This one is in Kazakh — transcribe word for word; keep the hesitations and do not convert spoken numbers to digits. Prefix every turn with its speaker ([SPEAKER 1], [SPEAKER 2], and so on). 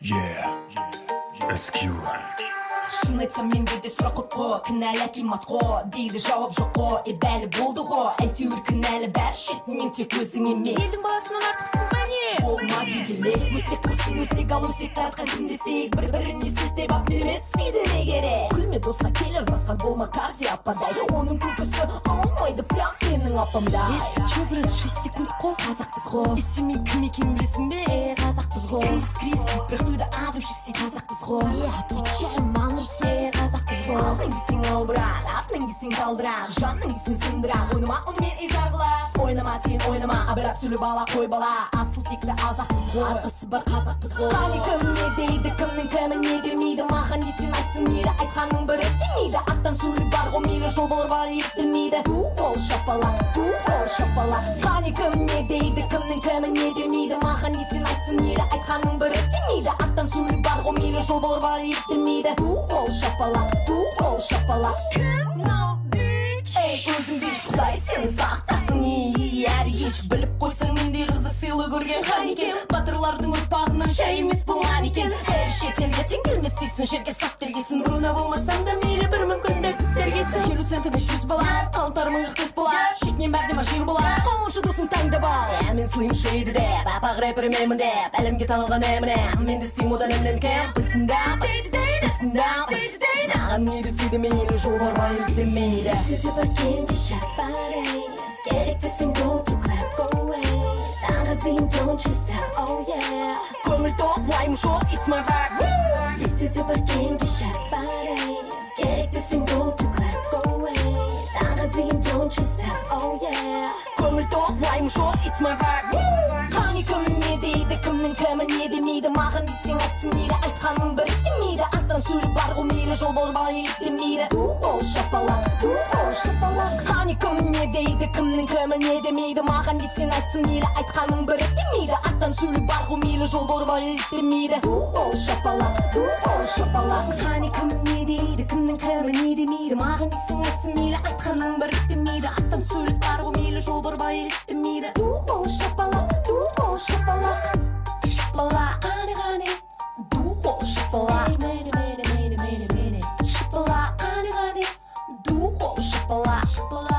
[SPEAKER 1] Yeah, S Q.
[SPEAKER 2] Шын айтсам менде де сұрақ көп қой, кінәлі акимат қой, дейді жауап жоқ қой, е бәлі болды ғой, әйтеуір кінәлі бәрі шетінен тек өзің емес.
[SPEAKER 3] Елдің баласынан артықсың ба не?
[SPEAKER 2] Болма келе, өсек құрсын өсек ал өсек таратқан кім десек, бір-біріне сілтеп ап немес дейді не керек. Күлме досқа келер басқа болма карди ападай, оның күлкісі алмайды прям менің апамдай.
[SPEAKER 3] Е, ты чё, брат, шесть секунд қой, қазақпыз ғой.
[SPEAKER 2] Есімей кім екенін білесің бе?
[SPEAKER 3] Е, қазақпыз ғой.
[SPEAKER 2] Крис-крис дейді, бірақ тойда adu шести қазақпыз ғой.
[SPEAKER 3] Е, отвечаю, мамыр се, қазақпыз ғой.
[SPEAKER 2] Алтын кесің ал брат, артын кесің талдырақ, жанның кесің сындырақ. Ойнама онымен изар қылап, ойнама сен ойнама, абырап сүлі бала қой бала, асыл текті азақпыз ғой.
[SPEAKER 3] Арқасы бар қазақпыз ғой.
[SPEAKER 2] Қане кім не дейді, кімнің кімі не демейді, маған десен айтсын мейлі, айтқанның бірі демейді. Аттан сүлі бар ғой мейлі, жол болыр бар еттілмейді. Ду қол шапалақ, ду қол шапалақ. Қане кім не дейді, кімнің кімі не демейді, маған десен айтсын мейлі, айтқанның бірі демейді. Аттан сүлі бар ғой мейлі, жол болыр бар еттілмейді. Ду қол шапалақ, ду қол шапалақ. Кім no bitch? Эй, өзің bitch, құдай сені сақтасын. Әр еш біліп қойсаң менде қызды сыйлы көрген хан екен. Батырлардың ұрпағынан жай емес бұл ман екен. Әр шетелге тең келмес дейсің, жерге сап тергесін. Бруна болмасаң да мейлі бір мүмкіндік тергесін. Желу центіміз жүз болар, қалынтарымың қырық бес болар, шетінен бәрдема жир болар. Қолыншы досың таңдап ал, ә мен слим шейді деп, апақ рэпер менмін деп, әлемге танылған әмінем. Мен десем одан әмінем кем, бысында дейді дейді, бысында дейді дейді. Аған не десейді мейлі, жол бар ма еліктемейді.
[SPEAKER 3] Сөйтіп әкенде шапарай, керек десең go to clap go away. Таңға дейін don't you stop, oh yeah.
[SPEAKER 2] Көңіл тоқ, уайым жоқ, it's my vibe.
[SPEAKER 3] Сөйтіп әкенде шапарай, керек десең go to clap go away. Таңға дейін don't you stop, oh yeah.
[SPEAKER 2] Көңіл тоқ, уайым жоқ, it's my vibe. Қане кім не дейді, кімнің кімі не демейді, маған десең айтсын мейлі, айтқанның бірі демейді. Аттан сүлі бар ғой мейлі, жол болыр бала еліктемейді. Ду қол шапалақ, ду қол шапалақ. Қане кім не дейді, кімнің кімі не демейді, маған десең айтсын мейлі, айтқанның бірі демейді. Аттан сүлі бар ғой мейлі, жол болыр бала еліктемейді. Ду қол шапалақ, ду қол шапалақ. Қане кім не дейді, кімнің кімі не демейді, маған десең айтсын мейлі, айтқанның бірі демейді. Аттан сүлі бар ғой мейлі, жол болыр бала еліктемейді. Ду қол шапалақ, ду қол шапалақ. Шапалақ, қане қане, ду қол шапалақ.
[SPEAKER 3] Мені, мені, мені, мені, мені.
[SPEAKER 2] Шапалақ, қане қане, ду қол шапалақ.